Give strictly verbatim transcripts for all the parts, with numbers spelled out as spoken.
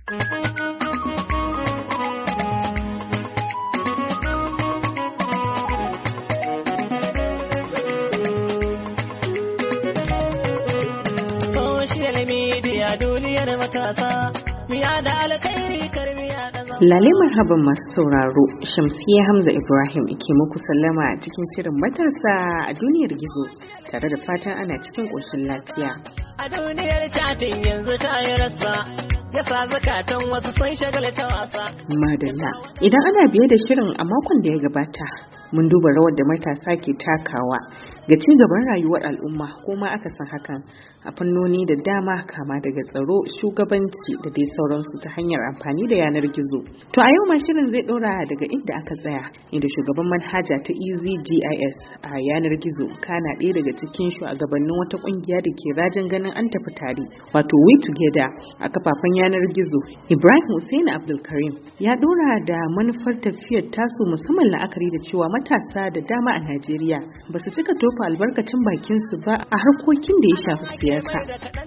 Lale marhaban masu sauraro, Shamsiyya Hamza Ibrahim ke muku sallama a cikin shirin matasa a duniyar gizo tare da fatan ana cikin ƙoshin lafiya. A duniyar chatin yanzu ta yi rasa, ya sa zakatan wasu sun shagala ta wasa. Madalla, idan ana biye da shirin a makon da ya gabata, mun duba rawar da matasa ke takawa ga ci gaban rayuwar al'umma ko ma aka san hakan a fannoni da dama, kama daga tsaro, shugabanci da dai sauransu ta hanyar amfani da yanar gizo. To a yau ma shirin zai dora daga inda aka tsaya, inda shugaban manhaja ta E Z G I S a yanar gizo kana ɗaya daga cikin shugabannin wata kungiya da ke rajin ganin an tafi tare, wato We Together a kafafen yanar gizo, Ibrahim Hussein Abdulkarim ya dora da manufar tafiyar tasu, musamman la'akari da cewa matasa da dama a Najeriya ba su cika tofa albarkacin bakin su ba a harkokin da ya shafi siyasa.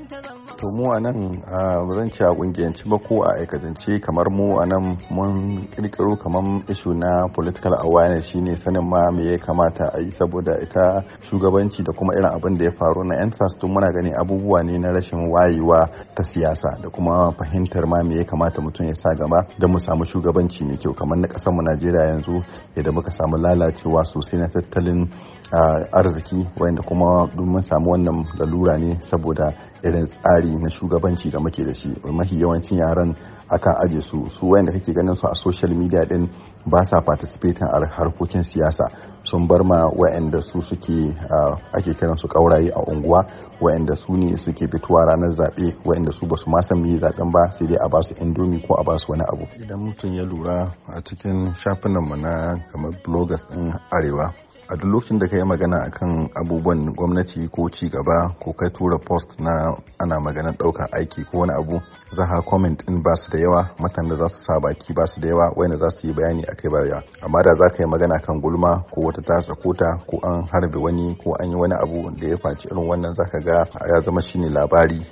To mu a nan ba zan ci a kungiyanci ba ko a aikatance, kamar mu a nan mun kirkiro kamar issue na political awareness, shine sanin ma me ya kamata a yi, saboda ita shugabanci da kuma irin abin da ya faru na yan sas tun muna gani abubuwa ne na rashin wayewa ta siyasa da kuma fahimtar ma me ya kamata mutum ya sa gaba don mu samu shugabanci mai kyau. Kamar na kasar mu Najeriya yanzu yadda muka samu lalacewa sosai na tattalin Uh, arziki, wanda kuma mun samu wannan lalura ne saboda irin tsari na shugabanci da muke da shi. Mafi yawancin yaran akan aje su su wayanda kake ganin su a social media din ba sa participating a harkokin siyasa, sun bar ma wayanda su suke uh, ake kiran su kauraye a unguwa, wayanda su ne suke fitowa ranar zabe, wayanda su basu ma san me zaben ba, sai dai a ba su indomi ko a ba su wani abu. Idan mutum ya lura a cikin shafinan mu na kamar bloggers din arewa, a duk lokacin da ka yi magana akan abubuwan gwamnati ko ci gaba ko kai tura post na ana maganar ɗaukar aiki ko wani abu, za ka comment din ba su da yawa, matan da za su sa baki ba su da yawa, wanda za su yi bayani akai ba yawa. Amma da za ka yi magana kan gulma ko wata ta sakota ko an harbe wani ko an yi wani abu da ya faci irin wannan, za ka ga ya zama shine labari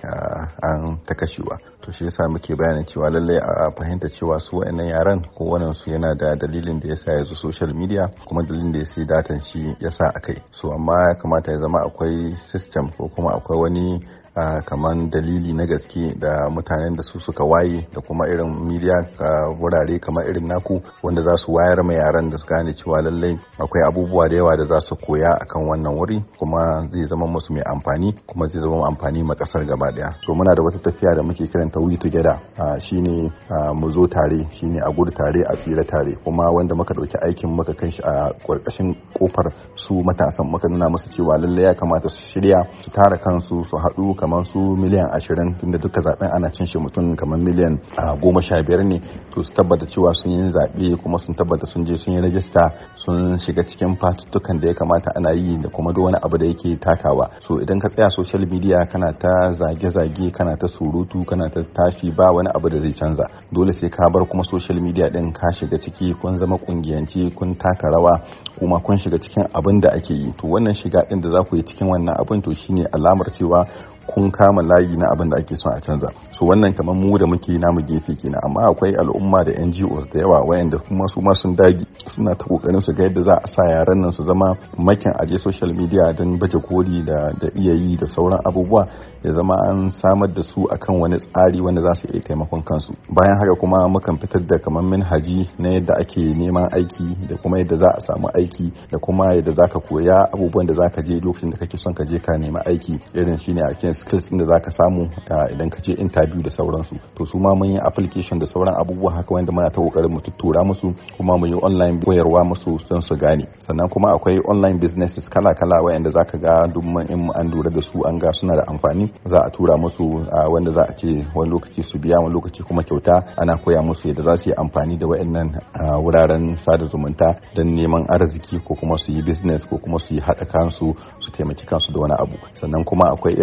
an ta kashewa. To shi yasa muke bayanin cewa lallai a fahimta cewa su wa'annan yaran ko wannan su yana da dalilin da yasa ya zo social media, kuma dalilin da ya sai datan shi yasa akai. So amma ya kamata ya zama akwai system ko kuma akwai wani Uh, kaman dalili na gaske da mutanen da su suka waye da kuma irin media uh, wurare kamar irin naku, wanda za su wayar ma yaran da su gane cewa lallai akwai abubuwa da yawa da za su koya akan wannan wuri, kuma zai zama musu mai amfani, kuma zai zama amfani ma kasar gaba daya. So muna da wata tafiya da muke kiranta We Together, uh, shine uh, mu zo tare, shine a gudu tare a tsira tare, kuma wanda muka dauki aikin muka kai shi a karkashin kofar su matasan, muka nuna musu cewa lallai ya kamata su shirya su tara kansu su haɗu kamar su miliyan ashirin, tunda duka zaben ana cin shi mutum kamar miliyan goma sha biyar ne. To su tabbata cewa sun yi zaɓe, kuma sun tabbata sun je sun yi rajista, sun shiga cikin fatuttukan da ya kamata ana yi, da kuma duk wani abu da yake takawa. So idan ka tsaya social media kana ta zage-zage, kana ta surutu, kana ta tafi, ba wani abu da zai canza. Dole sai ka bar kuma social media din ka shiga ciki, kun zama kungiyanci, kun taka rawa, kuma kun shiga cikin abin da ake yi. To wannan shiga din da za ku yi cikin wannan abin, to shine alamar cewa kun kama layi na abin da ake son a canza. So wannan kamar mu da muke namu gefe kenan, amma akwai al'umma da N G Os da yawa wayanda kuma su ma sun dagi suna ta kokarin su ga yadda za a sa yaran nan su zama makin aje social media don baje koli da da iya yi da sauran abubuwa, ya zama an samar da su akan wani tsari wanda za su iya taimakon kansu. Bayan haka kuma mukan fitar da kamar manhaji na yadda ake neman aiki, da kuma yadda za a samu aiki, da kuma yadda za ka koya abubuwan da za ka je lokacin da kake son ka je ka nema aiki, irin shine a cikin skills din da za ka samu idan ka je interview da sauransu. To su ma mun yi application da sauran abubuwa haka wanda muna ta kokarin mu tuttura musu, kuma mun yi online koyarwa musu don su gane. Sannan kuma akwai online businesses kala-kala wayanda za ka ga duk in an lura da su an ga suna da amfani, za a tura musu wanda za a ce wani lokaci su biya, wani lokaci kuma kyauta. Ana koya musu yadda za su yi amfani da wayannan wuraren sada zumunta don neman arziki, ko kuma su yi business, ko kuma su yi haɗa kansu su taimaki kansu da wani abu. Sannan kuma akwai irin abubuwa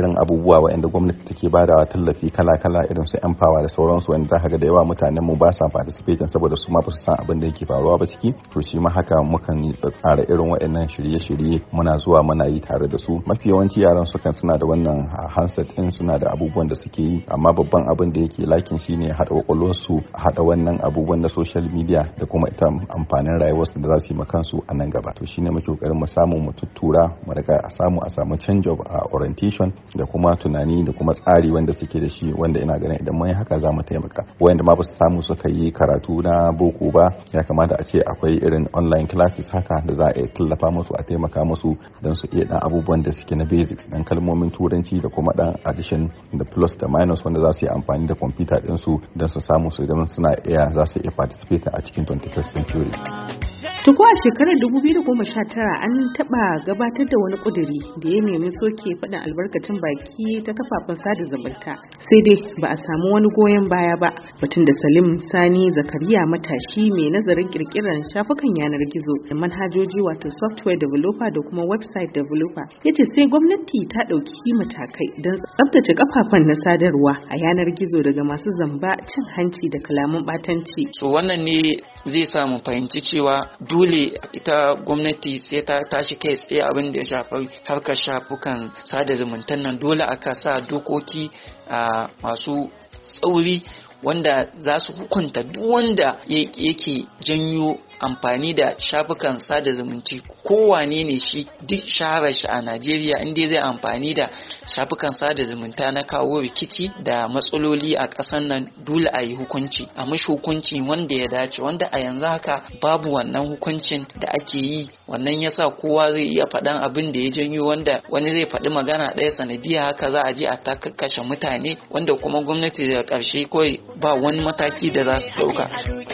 abubuwa waɗanda gwamnati take badawa tallafi kala-kala irin su empower da sauransu wanda za ka ga da yawa mutanen mu ba sa participating saboda su ma ba su san abin da yake faruwa ba ciki. To shi ma haka mukan yi tsara irin waɗannan shirye-shirye muna zuwa muna yi tare da su. Mafi yawanci yaran su kan suna da wannan handset din, suna da abubuwan da suke yi, amma babban abin da yake lakin shine haɗa kwakwalwarsu, haɗa wannan abubuwan na social media da kuma ita amfanin rayuwarsu da za su yi ma kansu a nan gaba. To shine muke kokarin mu samu mu tuttura mu riga a samu a samu change of uh, orientation da kuma tunani da kuma tsari wanda suke da shi, wanda ina ganin idan mun yi haka za mu taimaka. Wanda ma ba su samu suka yi karatu na boko ba, ya kamata a ce akwai irin online classes haka da za a iya tallafa musu, a taimaka musu don su iya dan abubuwan da suke na basics, dan kalmomin turanci da kuma dan addition da plus da minus wanda za su yi amfani da computer din su don su samu su zama suna iya za su iya participate a cikin twenty-first century. Tuko a shekarar dubu biyu da goma sha tara an taɓa gabatar da wani ƙuduri da ya nemi soke faɗin albarkacin baki ta kafafen sada zumunta. Sai dai ba a samu wani goyon baya ba. Batun da Salim Sani Zakariya, matashi mai nazarin ƙirƙirar shafukan yanar gizo da manhajoji wato software developer da kuma website developer, ya ce sai gwamnati ta ɗauki matakai don tsabtace kafafen na sadarwa a yanar gizo daga masu zamba, cin hanci da kalaman ɓatanci. So wannan ne zai sa mu fahimci cewa dole ita gwamnati sai ta tashi kai tsaye abin da ya shafi harkar shafukan sada zumuntan nan. Dole aka sa dokoki a masu tsauri wanda za su hukunta duk wanda yake janyo amfani da shafukan sada zumunci, kowane ne shi, duk shaharar shi a Najeriya, inda zai amfani da shafukan sada zumunta na kawo rikici da matsaloli a ƙasar nan, dole a yi hukunci, a mashi hukunci wanda ya dace, wanda a yanzu haka babu wannan hukuncin da ake yi. Wannan yasa kowa zai iya faɗan abin da ya janyo, wanda wani zai faɗi magana ɗaya sanadiya haka za a je a ta kashe mutane, wanda kuma gwamnati daga ƙarshe kawai ba wani mataki da za su ɗauka.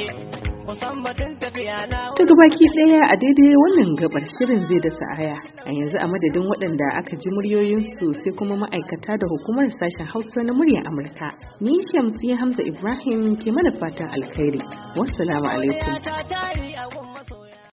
Ta gabaki ɗaya a daidai wannan gabar shirin zai dasa aya a yanzu, a madadin waɗanda aka ji muryoyinsu sai kuma ma'aikata da hukumar sashen Hausa na muryar Amurka. Ni Shamsiyya Hamza Ibrahim ke mana fatan alkhairi. Wassalamu alaikum.